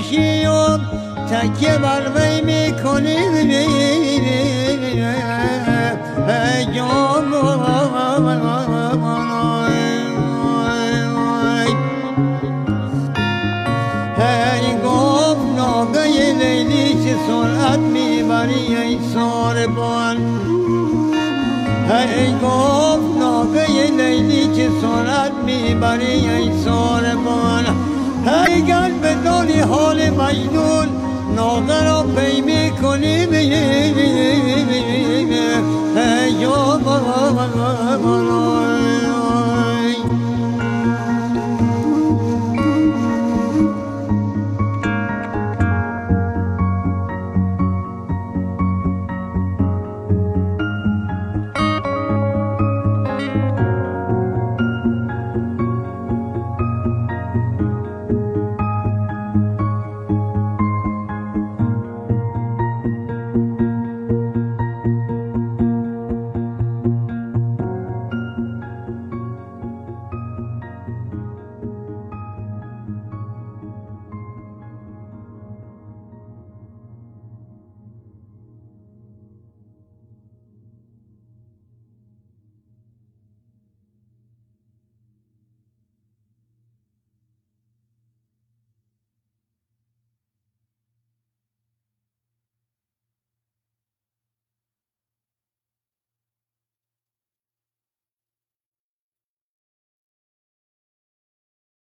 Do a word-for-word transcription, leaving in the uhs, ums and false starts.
میشی و تکیه بر وی میکنی هی گفت ناگه لیلی چه سرعت میبری ای ساربان هی گفت ناگه لیلی چه سرعت میبری ای ساربان هی گر بدانی حال مجنون ناگه را پی میکنی هی یا